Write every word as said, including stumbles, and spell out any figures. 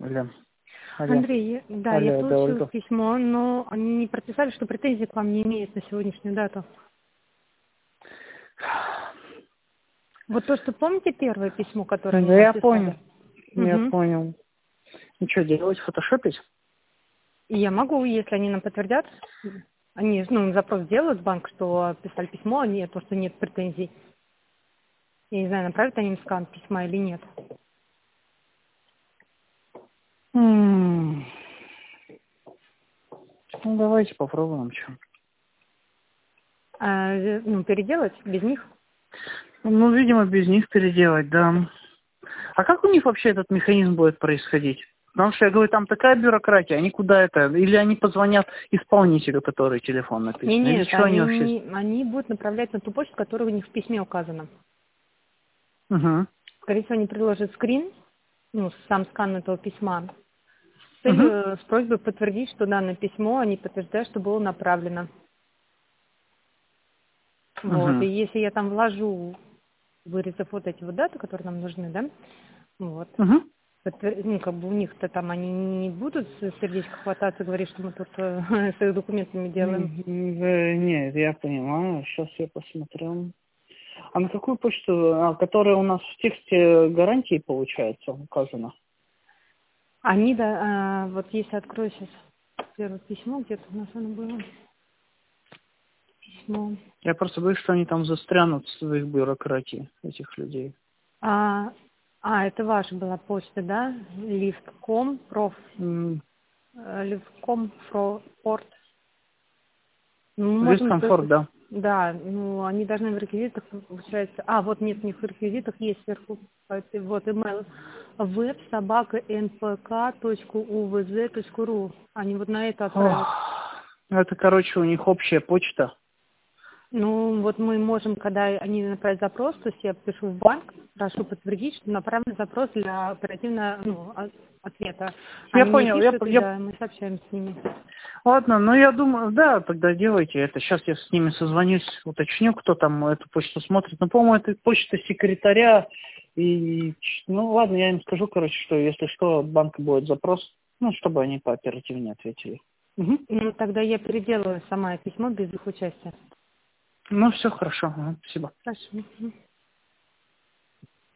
Алло. Алло. Андрей, да, я Алло, да, получила Ольга. письмо, но они не прописали, что претензий к вам не имеют на сегодняшнюю дату. Вот то, что помните первое письмо, которое они Да нам я понял. писали? Я Угу. понял. Ну что, делать, фотошопить? И я могу, если они нам подтвердят, они ну, запрос делают в банк, что писали письмо, а не то, что нет претензий. Я не знаю, направят они им скан письма или нет. М. Ну, давайте попробуем, что. А, э, ну, переделать без них? Ну, видимо, без них переделать, да. А как у них вообще этот механизм будет происходить? Потому что, я говорю, там такая бюрократия, они куда это? Или они позвонят исполнителю, который телефон Не, написан? Или нет, что они они, вообще? не, они будут направлять на ту почту, которая у них в письме указана. Угу. Скорее всего, они приложат скрин, ну, сам скан этого письма, с Угу. целью, с просьбой подтвердить, что данное письмо, они подтверждают, что было направлено. Вот, и Угу. если я там вложу, вырезав вот эти вот даты, которые нам нужны, да, вот, Угу. подтвер- ну, как бы у них-то там они не будут с сердечко хвататься, говорить, что мы тут э, с их документами делаем. Нет, я понимаю. Сейчас я посмотрю. А на какую почту, а, которая у нас в тексте гарантии, получается, указана? Они, да, а, вот если открою сейчас первое письмо, где-то у нас оно было, письмо. Я просто боюсь, что они там застрянут в своих бюрократии, этих людей. А, а, это ваша была почта, да? Лифтком, проф, М, э, лифтком, фро, порт. Ну, мы можем, то Дискомфорт, есть, да. да, ну, они должны в реквизитах, получается, а, вот нет, у них в реквизитах есть сверху, это вот, email, веб собака npk точка увз точка ру. Они вот на это отправят. Ох, это, короче, у них общая почта. Ну, вот мы можем, когда они направят запрос, то есть я пишу в банк, прошу подтвердить, что направлен запрос для оперативного ну, от- ответа. Я Они мне понял, я, пишут, и я... да, мы сообщаем с ними. Ладно, ну я думаю, да, тогда делайте это. Сейчас я с ними созвонюсь, уточню, кто там эту почту смотрит. Ну, по-моему, это почта секретаря. И, ну, ладно, я им скажу, короче, что если что, от банка будет запрос, ну, чтобы они пооперативнее ответили. Угу. Ну, тогда я переделаю сама письмо без их участия. Ну, все хорошо, ага, спасибо. Хорошо. Мгм.